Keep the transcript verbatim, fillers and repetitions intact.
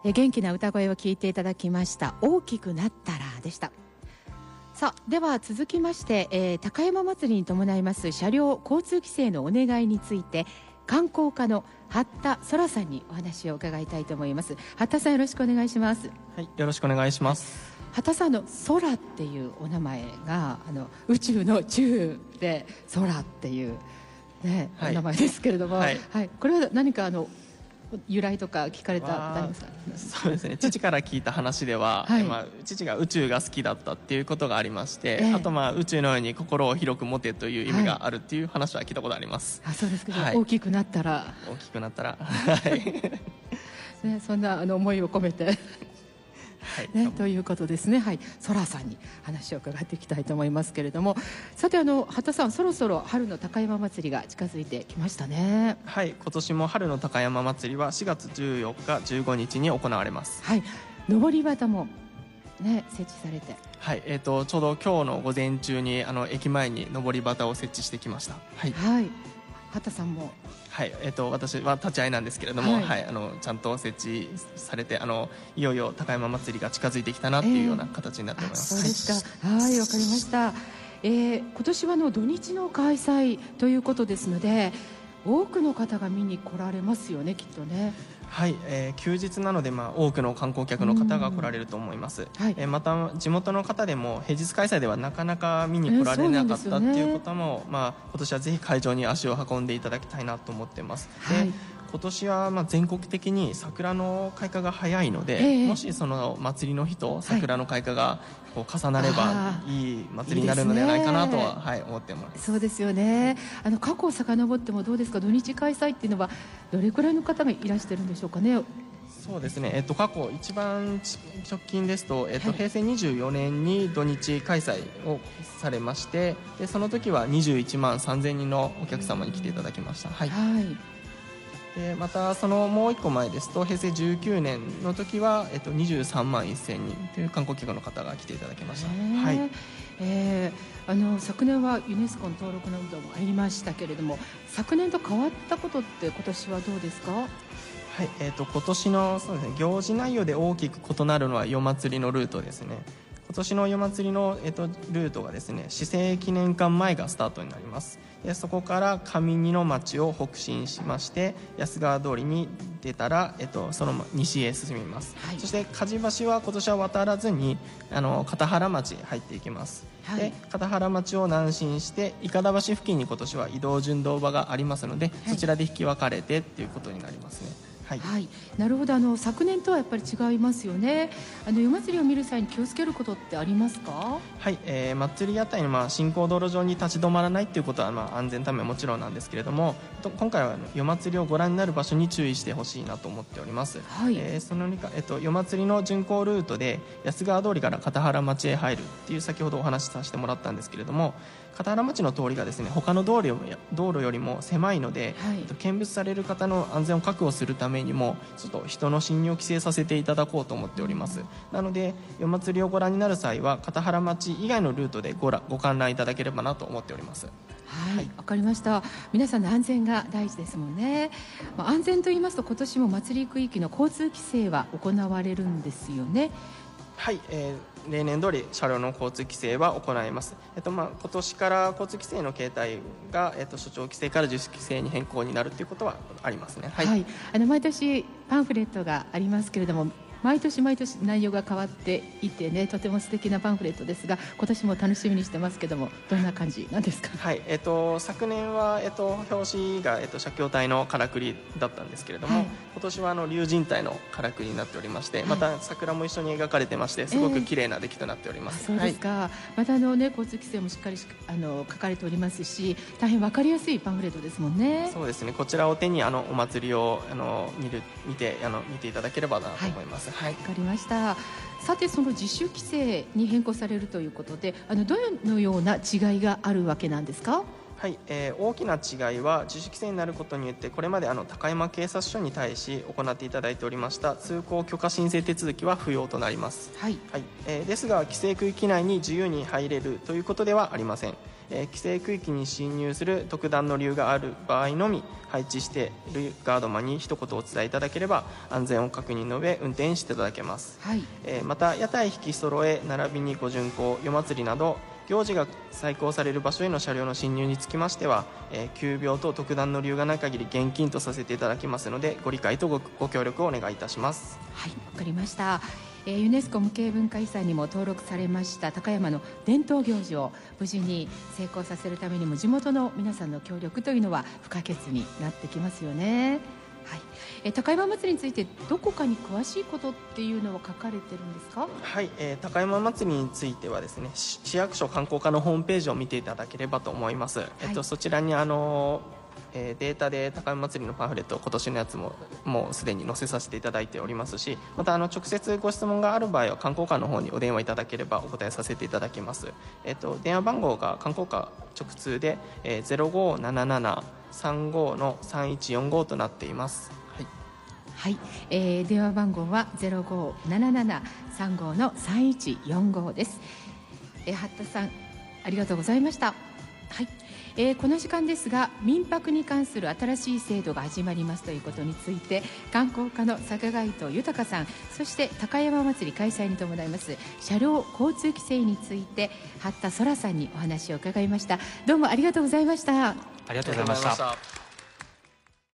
え元気な歌声を聞いていただきました。大きくなったらでした。さあ、では続きまして、えー、高山祭りに伴います車両交通規制のお願いについて観光課の八田空さんにお話を伺いたいと思います。八田さん、よろしくお願いします。 はい、よろしくお願いします。 八田さんの空っていうお名前があの宇宙の宙で空っていう、ね、はい、お名前ですけれども、はいはい、これは何かあの由来とか聞かれたことありますか？ そうですね、父から聞いた話では、はい、まあ、父が宇宙が好きだったっていうことがありまして、えー、あとまあ宇宙のように心を広く持てという意味があるっていう話は聞いたことあります。 はい、あ、そうですけど、はい、大きくなったら大きくなったらはい、 ね、そんなあの思いを込めてはいね、ということですね。はい、空さんに話を伺っていきたいと思いますけれども、さてあの八田さん、そろそろ春の高山祭りが近づいてきましたね。 はい、今年も春の高山祭りはしがつじゅうよっかじゅうごにちに行われます。 はい、上り旗もね、設置されて、 はい、えー、とちょうど今日の午前中にあの駅前に上り旗を設置してきました。はい、 はい、八田さんも、 はい、えー、と私は立ち会いなんですけれども、はいはい、あのちゃんと設置されて、あのいよいよ高山祭りが近づいてきたなっていうような形になっております。 えー、そうですか。はい、わかりました。えー、今年はの土日の開催ということですので、多くの方が見に来られますよね、きっとね。 はい、えー、休日なので、まあ、多くの観光客の方が来られると思います。はい、えー、また地元の方でも平日開催ではなかなか見に来られなかった、えーね、っていう方も、まあ、今年はぜひ会場に足を運んでいただきたいなと思っています。はい、で今年はまあ全国的に桜の開花が早いので、えー、もしその祭りの日と桜の開花がこう重なればいい祭りになるのではないかなとは、いいですね、はい、思ってます。 そうですよね。あの過去を遡ってもどうですか、土日開催っていうのはどれくらいの方がいらしてるんでしょうかね。 そうですね、えっと、過去一番直近ですと、えっと、平成にじゅうよねんに土日開催をされまして、でその時はにじゅういちまんさんぜんにんのお客様に来ていただきました。はい、はい、でまたそのもういっこまえですと平成じゅうきゅうねんの時は、えっと、にじゅうさんまんせんにんという観光客の方が来ていただきました。はい、 えー、あの昨年はユネスコの登録の運動もありましたけれども、昨年と変わったことって今年はどうですか？ はい、えー、と今年のそうですね、行事内容で大きく異なるのは夜祭りのルートですね。今年の夜祭りの、えー、とルートがですね、市政記念館前がスタートになります。でそこから上二の町を北進しまして安川通りに出たら、えー、とその西へ進みます。はい、そして梶橋は今年は渡らずにあの片原町へ入っていきます。はい、で片原町を南進して伊方橋付近に今年は移動順動場がありますので、はい、そちらで引き分かれてっていうことになりますね。はいはい、なるほど。あの昨年とはやっぱり違いますよね。あの夜祭りを見る際に気をつけることってありますか？ はい、えー、祭り屋台の、まあ、進行道路上に立ち止まらないということは、まあ、安全のためはもちろんなんですけれども、今回は夜祭りをご覧になる場所に注意してほしいなと思っております。はい、えー、そのにか、えっと、夜祭りの巡行ルートで安川通りから片原町へ入るっていう先ほどお話しさせてもらったんですけれども、片原町の通りがですね、他の道路より、道路よりも狭いので、はい、見物される方の安全を確保するためにもちょっと人の侵入を規制させていただこうと思っております。なので夜祭りをご覧になる際は片原町以外のルートで ご, ご観覧いただければなと思っております。 はい、わ、はい、かりました。皆さんの安全が大事ですもんね。まあ、安全と言いますと今年も祭り区域の交通規制は行われるんですよね。 はい、えー、例年通り車両の交通規制は行います。えっとまあ、今年から交通規制の形態が、えっと、所長規制から自主規制に変更になるということはありますね。はい、はい、 あの毎年パンフレットがありますけれども、毎年毎年内容が変わっていてね、とても素敵なパンフレットですが、今年も楽しみにしてますけども、どんな感じなんですか？ はい、えっと、昨年は、えっと、表紙が、えっと、写経体のからくりだったんですけれども、はい、今年はあの龍神体のからくりになっておりまして、はい、また桜も一緒に描かれてましてすごく綺麗な出来となっております。 えー、そうですか。はい、またあの、ね、交通規制もしっかりあの書かれておりますし、大変分かりやすいパンフレットですもんね。 そうですね、こちらを手にあのお祭りをあの 見る見てあの見ていただければなと思います。はい、 はい、分かりました。さてその自主規制に変更されるということで、あのどのような違いがあるわけなんですか？ はい、えー、大きな違いは自主規制になることによってこれまであの高山警察署に対し行っていただいておりました通行許可申請手続きは不要となります。はい、はい、えー、ですが規制区域内に自由に入れるということではありません。 えー、規制区域に進入する特段の理由がある場合のみ配置しているガードマンに一言お伝えいただければ安全を確認の上運転していただけます、はい。えー、また屋台引き揃え並びにご巡行夜祭りなど行事が再行される場所への車両の進入につきましては、えー、急病等特段の理由がない限り現金とさせていただきますのでご理解と ご, ご協力をお願いいたします。 はい、わかりました。えー、ユネスコ無形文化遺産にも登録されました高山の伝統行事を無事に成功させるためにも地元の皆さんの協力というのは不可欠になってきますよね。はい、えー、高山祭りについてどこかに詳しいことっていうのは書かれてるんですか？ はい、えー、高山祭りについてはですね、市役所観光課のホームページを見ていただければと思います、はい。えっと、そちらにあのえー、データで高山祭りのパンフレット今年のやつももうすでに載せさせていただいておりますし、またあの直接ご質問がある場合は観光課の方にお電話いただければお答えさせていただきます。えー、と電話番号が観光課直通で、えー、ゼロごななななさんごのさんいちよんごとなっています。はいはい、えー、電話番号はゼロごななななさんごのさんいちよんごです。えー、八田さんありがとうございました。はい、えー、この時間ですが民泊に関する新しい制度が始まりますということについて観光課の坂貝藤豊さん、そして高山祭り開催に伴います車両交通規制について八田空さんにお話を伺いました。どうもありがとうございました。 ありがとうございました。